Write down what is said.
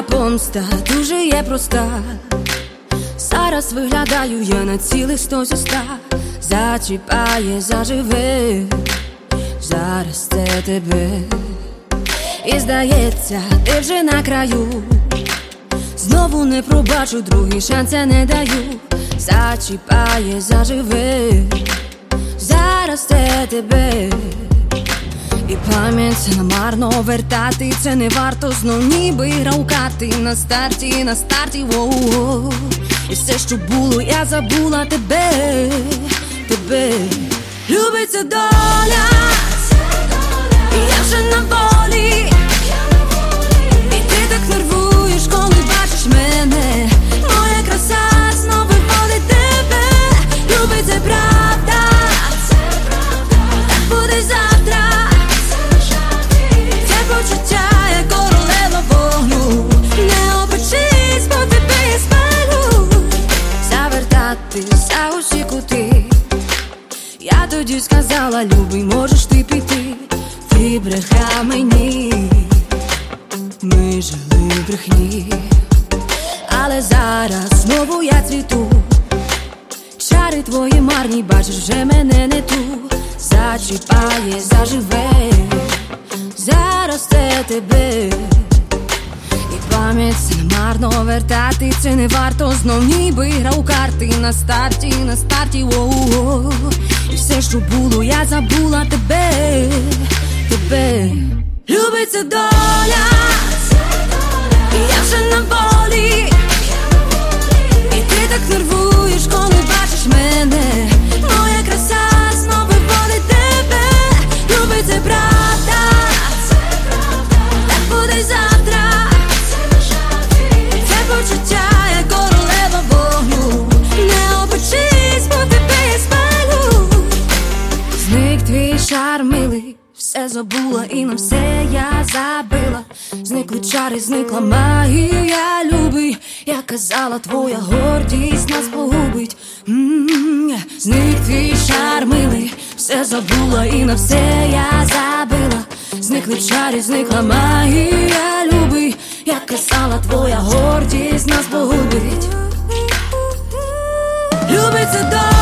помста дуже є проста. Зараз виглядаю я на цілих 100 зі 100. Зачіпає, заживе, зараз це тебе. І здається, ти вже на краю. Знову не пробачу, другий шанс я не даю. Зачіпає, заживе, зараз це тебе. І пам'ять намарно вертати, це не варто, знов ніби гра у карти. На старті, воу-воу. І все, що було, я забула тебе, тебе. Любиться доля, і я вже на волі. І ти так нервуєш, коли бачиш мене. Моя краса знов виводить тебе. Любиться правда, так буде завтра. Це почуття, як королева вогню. Не обичись, бо тебе я спалю. Завертатись за усі кути. Я тоді сказала, любий, можеш ти піти. Ти брехав мені, ми жили в брехні. Але зараз знову я цвіту. Чари твої марні, бачиш, вже мене не ту. Зачіпає, заживе, зараз це тебе. І пам'ять марно вертати, це не варто, знов ніби гра у карти. На старті, воу-воу. І все, що було, я забула тебе, тебе. Любиться доля, і я вже на волі. І ти так нервуєш, коли бачиш мене. Моя краса знов виводить тебе. Любиться правда, так буде завтра. Це почуття, як королева вогню. Не обичись, бо тебе я спалю. Зник твій шар милий, все забула і на все я забила. Зникли чари, зникла магія, любий. Я казала, твоя гордість нас погубить. Зник твій шар милий, все забула і на все я забила. Зникли чари, зникла магія, любий. Я казала, твоя гордість нас погубить. Любиться до